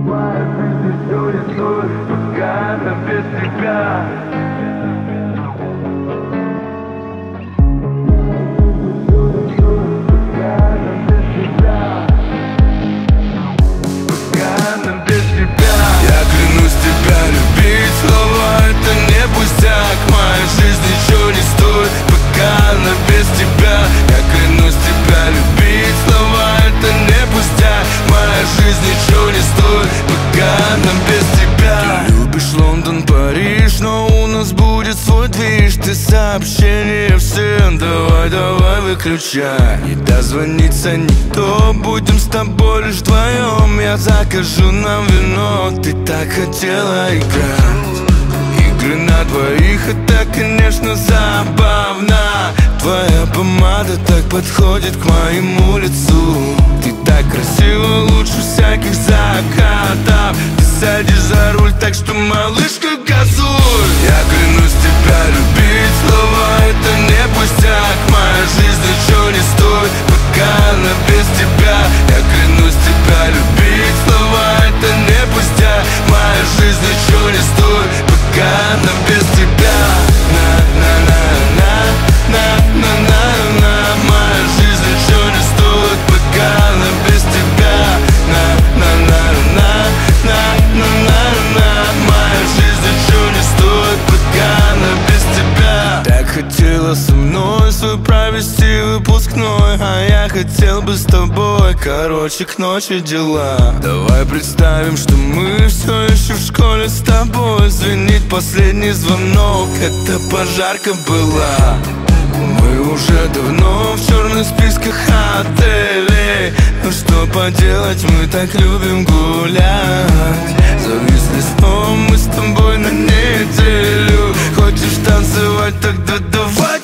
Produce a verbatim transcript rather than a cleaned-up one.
Моя жизнь еще не стоит, пока она без тебя. Я клянусь тебя любить, слова это не пустяк. Моя жизнь ничего не стоит, пока она без тебя. Я клянусь тебя любить, слова это не пустяк. Моя жизнь ничего не стоит, пока она без тебя. Ты любишь Лондон, Париж, но у нас будет свой движ. Ты сообщения все, давай, давай выключай. Не дозвониться никто, будем с тобой лишь вдвоем. Я закажу нам вино, ты так хотела играть. Игры на двоих, это, конечно, забавно. Твоя помада так подходит к моему лицу. Ты так красива, лучше всяких закатов. Ты садишь за руль, так что, малышка, газуй. Я клянусь тебя любить, слова это не пустяк. Моя жизнь ничего не стоит, пока она без тебя. Я клянусь тебя любить, слова это не пустяк. Моя жизнь ничего не стоит, пока она без тебя. На-на-на-на, на-на-на-на. Моя жизнь ничего не стоит, пока она без тебя. На-на-на-на, на-на-на-на. Моя жизнь ничего не стоит, пока она без тебя. Так хотела со мной свой провести выпускной, а я хотел бы с тобой, короче, к ночи дела. Давай представим, что мы все еще в школе с тобой. Звенит последний звонок, это пожарка была. Мы уже давно в черных списках отелей. Но что поделать, мы так любим гулять. Зависли сном мы с тобой на неделю. Хочешь танцевать, тогда давай.